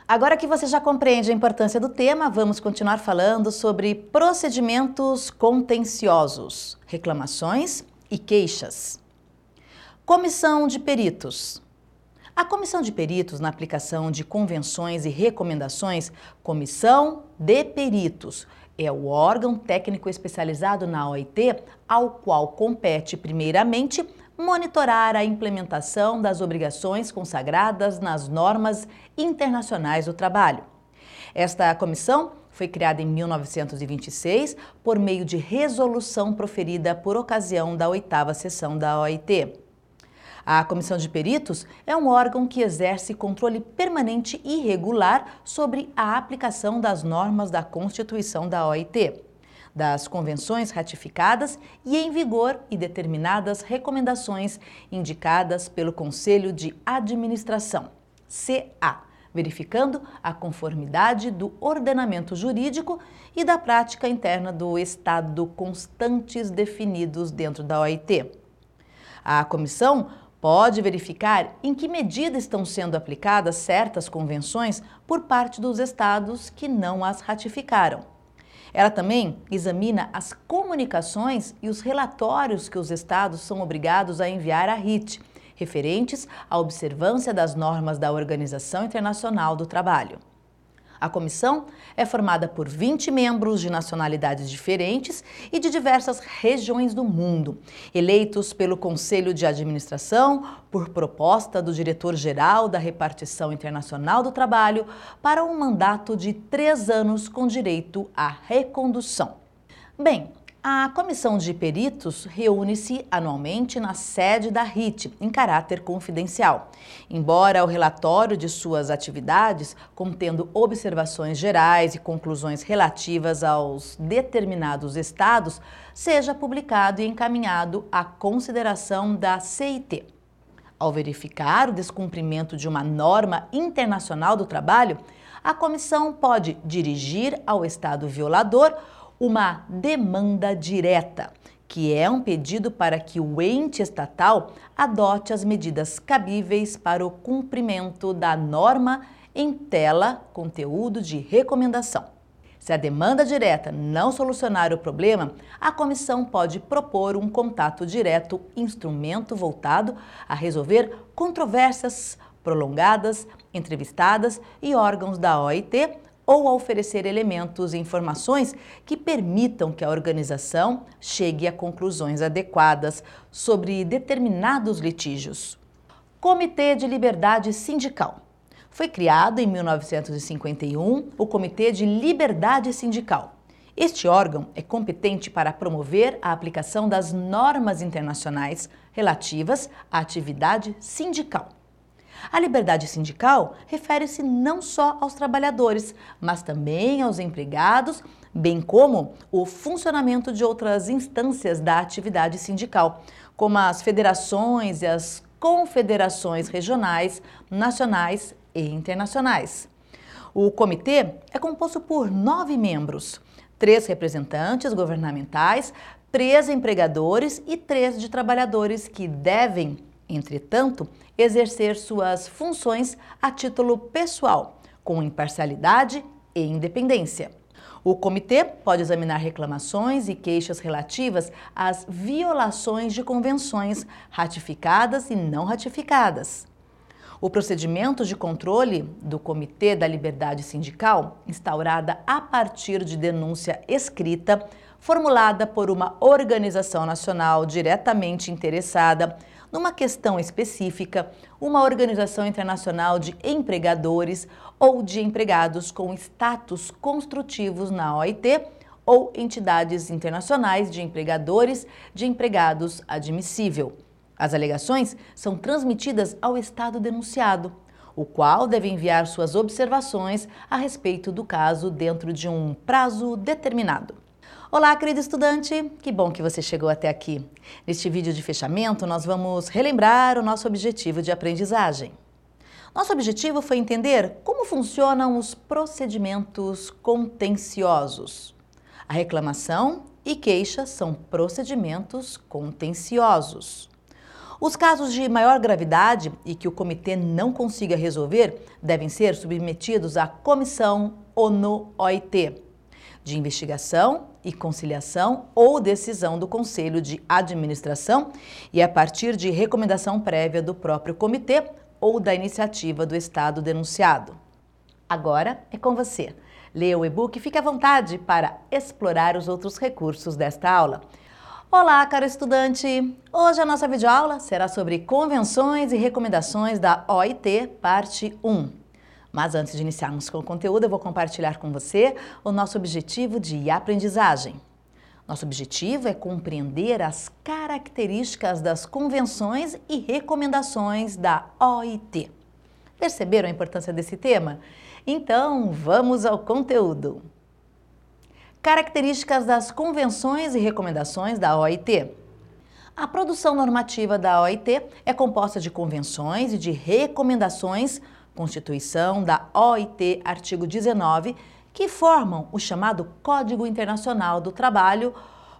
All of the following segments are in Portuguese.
Agora que você já compreende a importância do tema, vamos continuar falando sobre procedimentos contenciosos, reclamações e queixas. Comissão de peritos. A comissão de peritos na aplicação de convenções e recomendações, comissão de peritos, é o órgão técnico especializado na OIT, ao qual compete, primeiramente, monitorar a implementação das obrigações consagradas nas normas internacionais do trabalho. Esta comissão foi criada em 1926 por meio de resolução proferida por ocasião da 8ª sessão da OIT. A Comissão de Peritos é um órgão que exerce controle permanente e regular sobre a aplicação das normas da Constituição da OIT, das convenções ratificadas e em vigor e determinadas recomendações indicadas pelo Conselho de Administração, CA, verificando a conformidade do ordenamento jurídico e da prática interna do Estado constantes definidos dentro da OIT. A comissão pode verificar em que medida estão sendo aplicadas certas convenções por parte dos estados que não as ratificaram. Ela também examina as comunicações e os relatórios que os estados são obrigados a enviar à RIT, referentes à observância das normas da Organização Internacional do Trabalho. A comissão é formada por 20 membros de nacionalidades diferentes e de diversas regiões do mundo, eleitos pelo Conselho de Administração por proposta do diretor-geral da Repartição Internacional do Trabalho para um mandato de 3 anos com direito à recondução. Bem, a Comissão de Peritos reúne-se anualmente na sede da RIT, em caráter confidencial. Embora o relatório de suas atividades, contendo observações gerais e conclusões relativas aos determinados estados, seja publicado e encaminhado à consideração da CIT. Ao verificar o descumprimento de uma norma internacional do trabalho, a comissão pode dirigir ao estado violador uma demanda direta, que é um pedido para que o ente estatal adote as medidas cabíveis para o cumprimento da norma em tela conteúdo de recomendação. Se a demanda direta não solucionar o problema, a comissão pode propor um contato direto, instrumento voltado a resolver controvérsias prolongadas, entrevistadas e órgãos da OIT, ou a oferecer elementos e informações que permitam que a organização chegue a conclusões adequadas sobre determinados litígios. Comitê de Liberdade Sindical. Foi criado em 1951 o Comitê de Liberdade Sindical. Este órgão é competente para promover a aplicação das normas internacionais relativas à atividade sindical. A liberdade sindical refere-se não só aos trabalhadores, mas também aos empregados, bem como o funcionamento de outras instâncias da atividade sindical, como as federações e as confederações regionais, nacionais e internacionais. O comitê é composto por 9 membros, 3 representantes governamentais, 3 empregadores e 3 de trabalhadores que devem, entretanto, exercer suas funções a título pessoal, com imparcialidade e independência. O comitê pode examinar reclamações e queixas relativas às violações de convenções ratificadas e não ratificadas. O procedimento de controle do Comitê da Liberdade Sindical, instaurada a partir de denúncia escrita, formulada por uma organização nacional diretamente interessada numa questão específica, uma organização internacional de empregadores ou de empregados com status construtivos na OIT ou entidades internacionais de empregadores de empregados admissível. As alegações são transmitidas ao estado denunciado, o qual deve enviar suas observações a respeito do caso dentro de um prazo determinado. Olá, querido estudante, que bom que você chegou até aqui. Neste vídeo de fechamento, nós vamos relembrar o nosso objetivo de aprendizagem. Nosso objetivo foi entender como funcionam os procedimentos contenciosos. A reclamação e queixa são procedimentos contenciosos. Os casos de maior gravidade e que o comitê não consiga resolver devem ser submetidos à Comissão ONU-OIT de Investigação e Conciliação ou decisão do Conselho de Administração e a partir de recomendação prévia do próprio comitê ou da iniciativa do Estado denunciado. Agora é com você. Leia o e-book e fique à vontade para explorar os outros recursos desta aula. Olá, caro estudante! Hoje a nossa videoaula será sobre Convenções e Recomendações da OIT, parte 1. Mas antes de iniciarmos com o conteúdo, eu vou compartilhar com você o nosso objetivo de aprendizagem. Nosso objetivo é compreender as características das convenções e recomendações da OIT. Perceberam a importância desse tema? Então, vamos ao conteúdo. Características das convenções e recomendações da OIT. A produção normativa da OIT é composta de convenções e de recomendações, Constituição da OIT, artigo 19, que formam o chamado Código Internacional do Trabalho,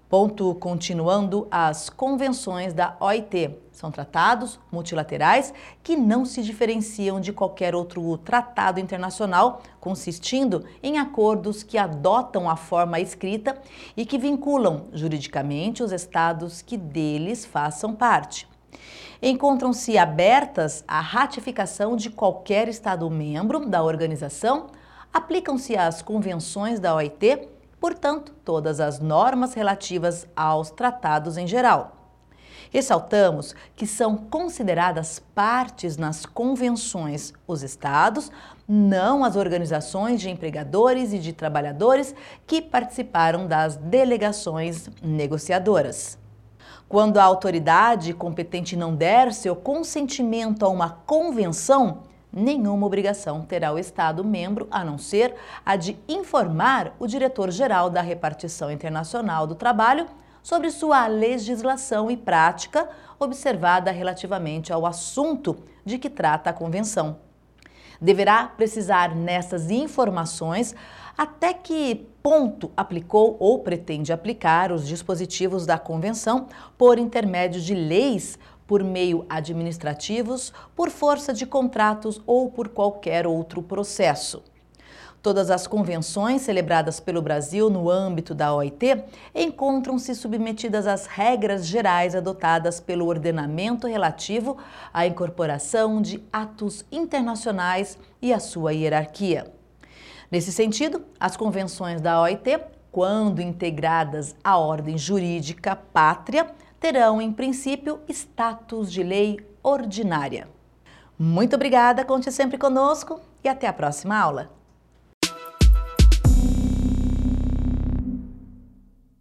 continuando as convenções da OIT. São tratados multilaterais que não se diferenciam de qualquer outro tratado internacional, consistindo em acordos que adotam a forma escrita e que vinculam juridicamente os estados que deles façam parte. Encontram-se abertas à ratificação de qualquer estado-membro da organização, aplicam-se às convenções da OIT, portanto, todas as normas relativas aos tratados em geral. Ressaltamos que são consideradas partes nas convenções os estados, não as organizações de empregadores e de trabalhadores que participaram das delegações negociadoras. Quando a autoridade competente não der seu consentimento a uma convenção, nenhuma obrigação terá o Estado-membro, a não ser a de informar o diretor-geral da Repartição Internacional do Trabalho sobre sua legislação e prática observada relativamente ao assunto de que trata a convenção. Deverá precisar nessas informações até que ponto aplicou ou pretende aplicar os dispositivos da convenção por intermédio de leis, por meio administrativos, por força de contratos ou por qualquer outro processo. Todas as convenções celebradas pelo Brasil no âmbito da OIT encontram-se submetidas às regras gerais adotadas pelo ordenamento relativo à incorporação de atos internacionais e à sua hierarquia. Nesse sentido, as convenções da OIT, quando integradas à ordem jurídica pátria, terão, em princípio, status de lei ordinária. Muito obrigada, conte sempre conosco e até a próxima aula.